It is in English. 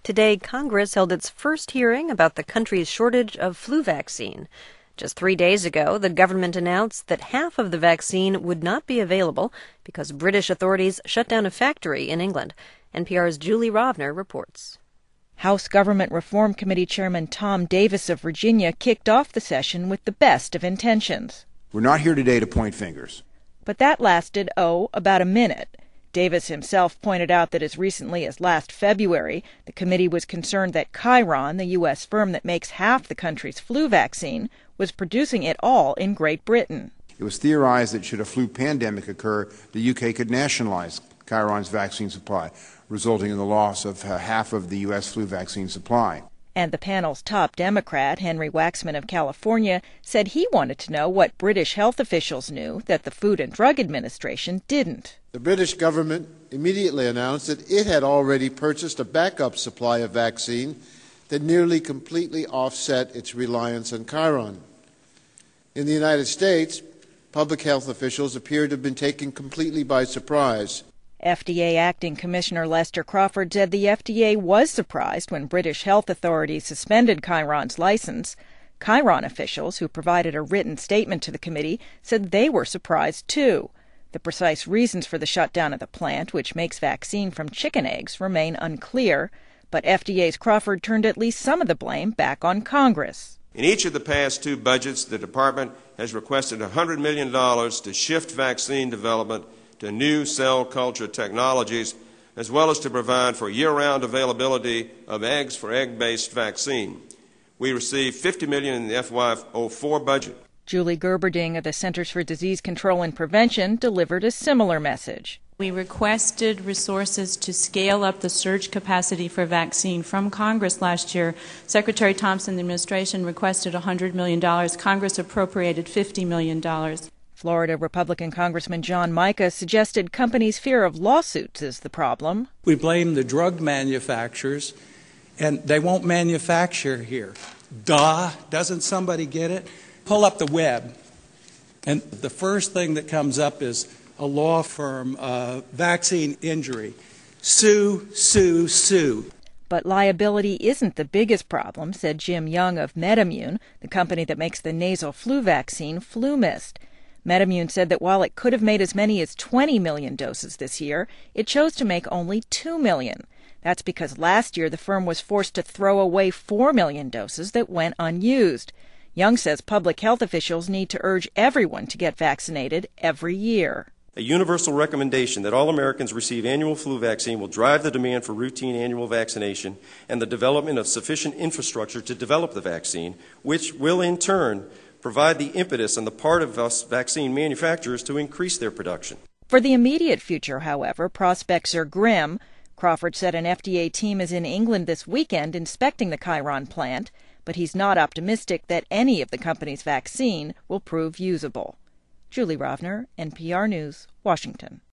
Today, Congress held its first hearing about the country's shortage of flu vaccine. Just 3 days ago, the government announced that half of the vaccine would not be available because British authorities shut down a factory in England. NPR's Julie Rovner reports. House Government Reform Committee Chairman Tom Davis of Virginia kicked off the session with the best of intentions. We're not here today to point fingers. But that lasted, about a minute. Davis himself pointed out that as recently as last February, the committee was concerned that Chiron, the U.S. firm that makes half the country's flu vaccine, was producing it all in Great Britain. It was theorized that should a flu pandemic occur, the UK could nationalize Chiron's vaccine supply, resulting in the loss of half of the U.S. flu vaccine supply. And the panel's top Democrat, Henry Waxman of California, said he wanted to know what British health officials knew that the Food and Drug Administration didn't. The British government immediately announced that it had already purchased a backup supply of vaccine that nearly completely offset its reliance on Chiron. In the United States, public health officials appear to have been taken completely by surprise. FDA Acting Commissioner Lester Crawford said the FDA was surprised when British health authorities suspended Chiron's license. Chiron officials, who provided a written statement to the committee, said they were surprised too. The precise reasons for the shutdown of the plant, which makes vaccine from chicken eggs, remain unclear, but FDA's Crawford turned at least some of the blame back on Congress. In each of the past two budgets, the department has requested $100 million to shift vaccine development to new cell culture technologies, as well as to provide for year-round availability of eggs for egg-based vaccine. We received $50 million in the FY04 budget. Julie Gerberding of the Centers for Disease Control and Prevention delivered a similar message. We requested resources to scale up the surge capacity for vaccine from Congress last year. Secretary Thompson and the administration requested $100 million. Congress appropriated $50 million. Florida Republican Congressman John Mica suggested companies' fear of lawsuits is the problem. We blame the drug manufacturers, and they won't manufacture here. Duh! Doesn't somebody get it? Pull up the web, and the first thing that comes up is a law firm, vaccine injury. Sue, sue, sue. But liability isn't the biggest problem, said Jim Young of MedImmune, the company that makes the nasal flu vaccine FluMist. MedImmune said that while it could have made as many as 20 million doses this year, it chose to make only 2 million. That's because last year the firm was forced to throw away 4 million doses that went unused. Young says public health officials need to urge everyone to get vaccinated every year. A universal recommendation that all Americans receive annual flu vaccine will drive the demand for routine annual vaccination and the development of sufficient infrastructure to develop the vaccine, which will in turn provide the impetus on the part of us vaccine manufacturers to increase their production. For the immediate future, however, prospects are grim. Crawford said an FDA team is in England this weekend inspecting the Chiron plant, but he's not optimistic that any of the company's vaccine will prove usable. Julie Rovner, NPR News, Washington.